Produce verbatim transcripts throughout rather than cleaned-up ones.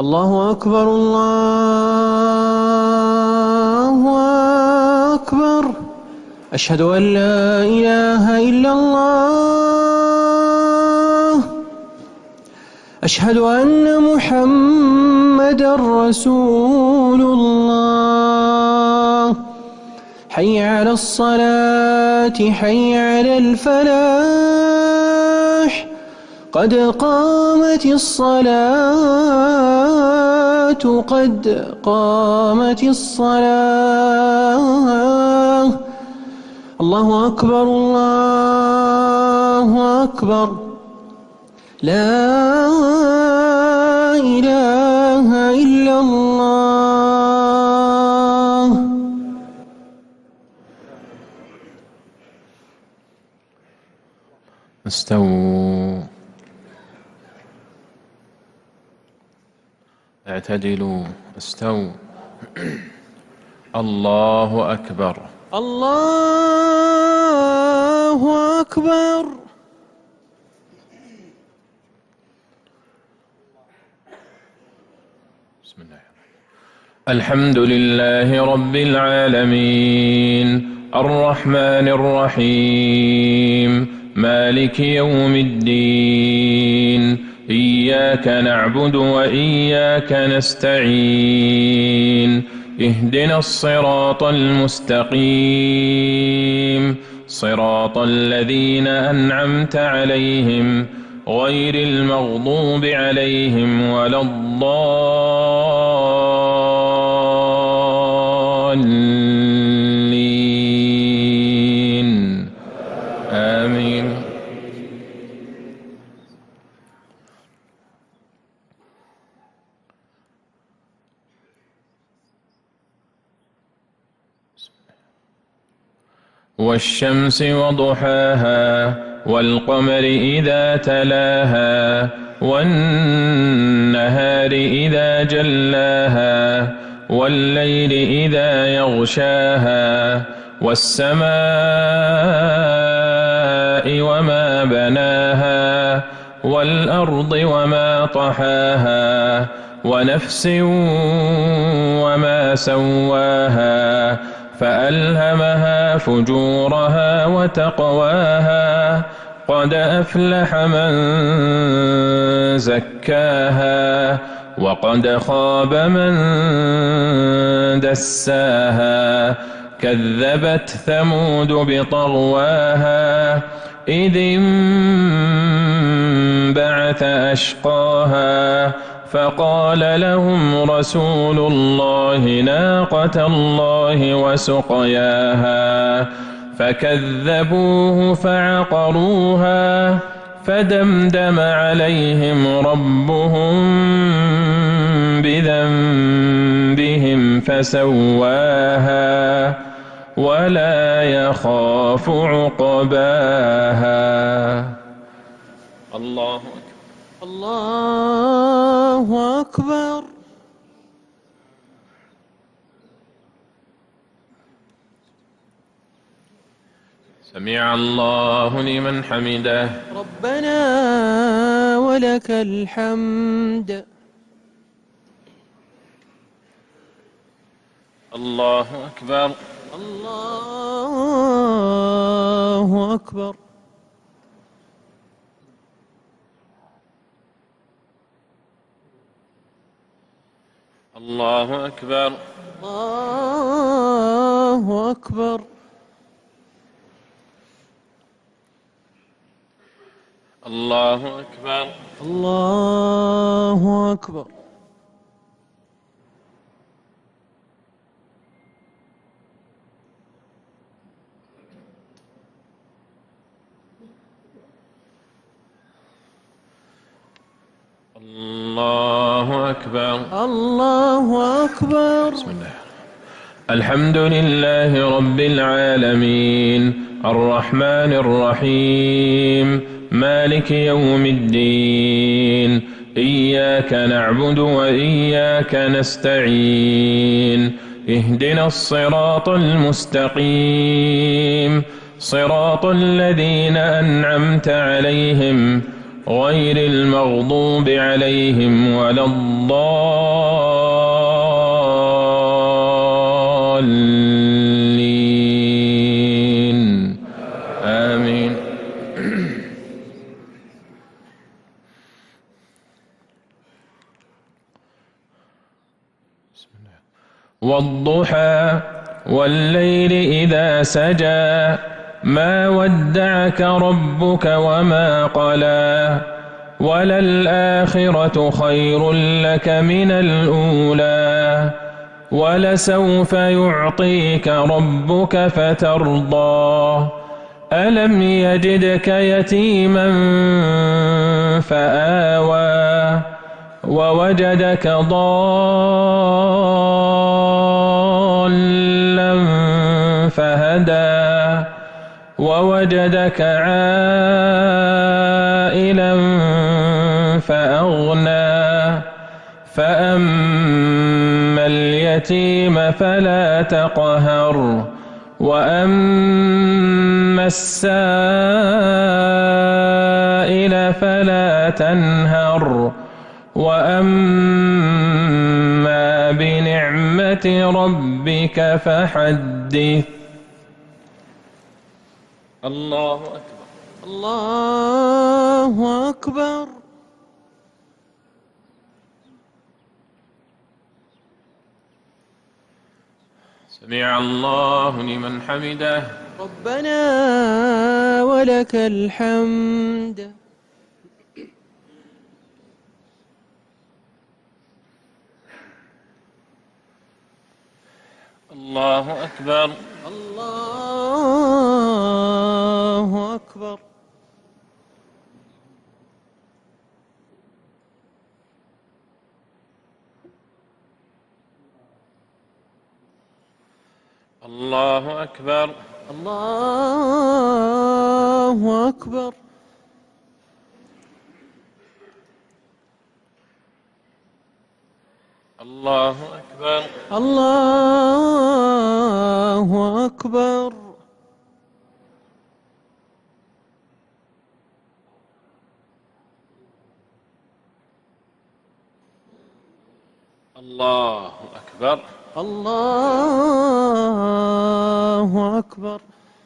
الله أكبر الله أكبر. أشهد أن لا إله إلا الله. أشهد أن محمدًا رسول الله. حي على الصلاة حي على الفلاح. قد قامت الصلاة قد قامت الصلاة. الله أكبر الله أكبر. لا إله إلا الله. استووا، اعتدلوا، استووا. الله أكبر الله أكبر. بسم الله. الحمد لله رب العالمين الرحمن الرحيم مالك يوم الدين. إياك نعبد وإياك نستعين. اهدنا الصراط المستقيم صراط الذين أنعمت عليهم غير المغضوب عليهم ولا الضالين. آمين. والشمس وضحاها والقمر إذا تلاها والنهار إذا جلاها والليل إذا يغشاها والسماء وما بناها والأرض وما طحاها ونفس وما سواها فألهمها فجورها وتقواها. قد أفلح من زكاها وقد خاب من دساها. كذبت ثمود بطغواها إذ انبعث أشقاها فقال لهم رسول الله ناقة الله وسقياها فكذبوه فعقروها فدمدم عليهم ربهم بذنبهم فسواها ولا يخاف عقباها. الله أكبر الله أكبر. سمع الله لمن حمده. ربنا ولك الحمد. الله أكبر الله أكبر. الله أكبر الله أكبر. الله أكبر الله أكبر. الله أكبر الله أكبر. بسم الله. الحمد لله رب العالمين الرحمن الرحيم مالك يوم الدين. إياك نعبد وإياك نستعين. اهدنا الصراط المستقيم صراط الذين أنعمت عليهم غير المغضوب عليهم ولا الضالين آمين. والضحى والليل إذا سجى ما ودعك ربك وما قلى وللآخرة خير لك من الأولى ولسوف يعطيك ربك فترضى ألم يجدك يتيما فآوى ووجدك ضالا فهدى ووجدك عائلا فأغنى فأما اليتيم فلا تقهر وأما السائل فلا تنهر وأما بنعمة ربك فحدث. الله أكبر. الله أكبر. سمع الله لمن حمده. ربنا ولك الحمد. الله أكبر. الله أكبر. الله أكبر. الله أكبر. الله أكبر. الله أكبر. الله أكبر. الله أكبر.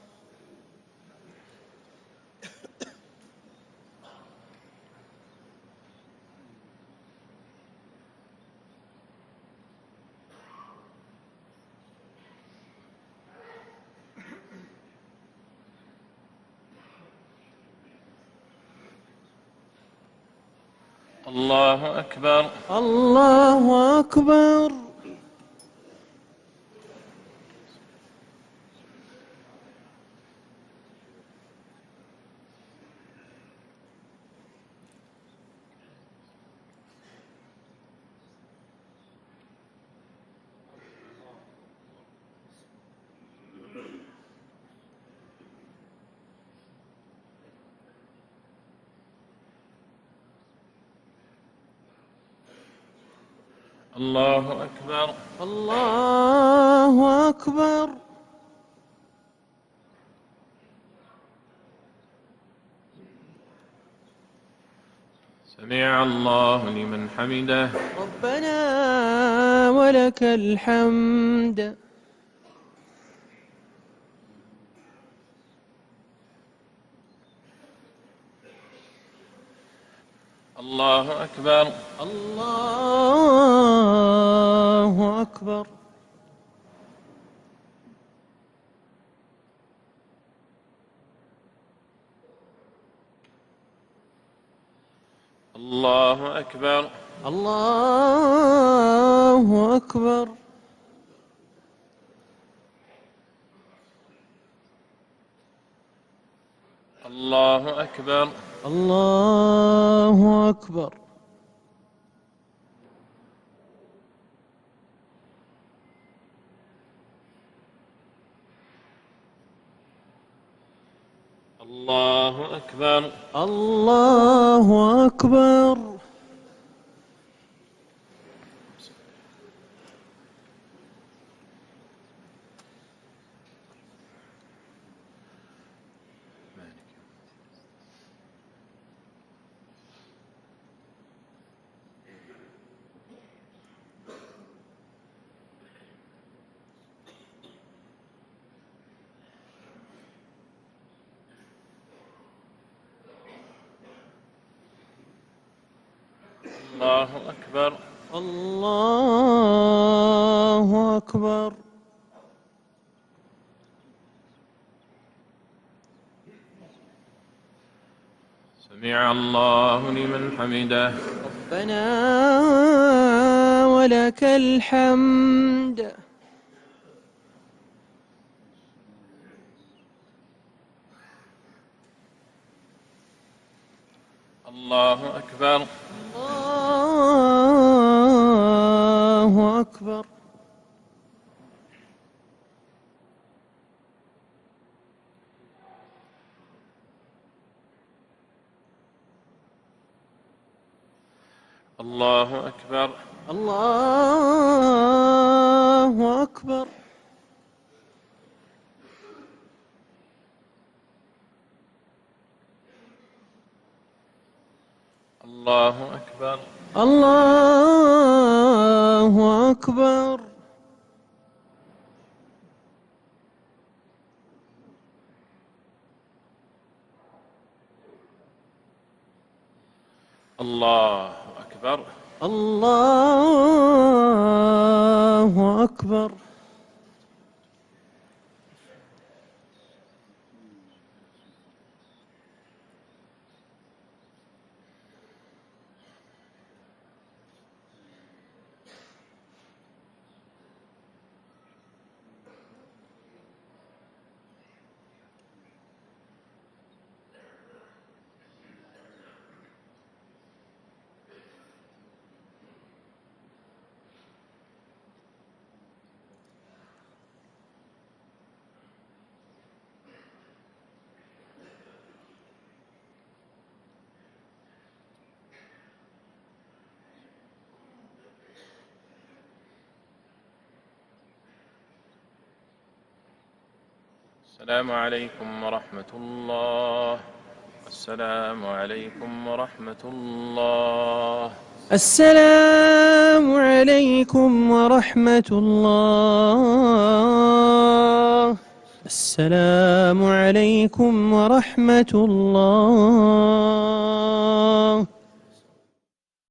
الله أكبر. الله أكبر. الله أكبر. الله أكبر. سمع الله لمن حمده. ربنا ولك الحمد. الله أكبر. الله أكبر. الله أكبر. الله أكبر. الله أكبر. الله أكبر. الله أكبر. الله أكبر. الله أكبر. الله أكبر. سمع الله لمن حمده. ربنا ولك الحمد. الله أكبر. الله أكبر. الله أكبر. الله أكبر. الله أكبر. الله أكبر. الله أكبر. الله أكبر. السلام عليكم ورحمة الله. السلام عليكم ورحمة الله. السلام عليكم ورحمة الله. السلام عليكم ورحمة الله.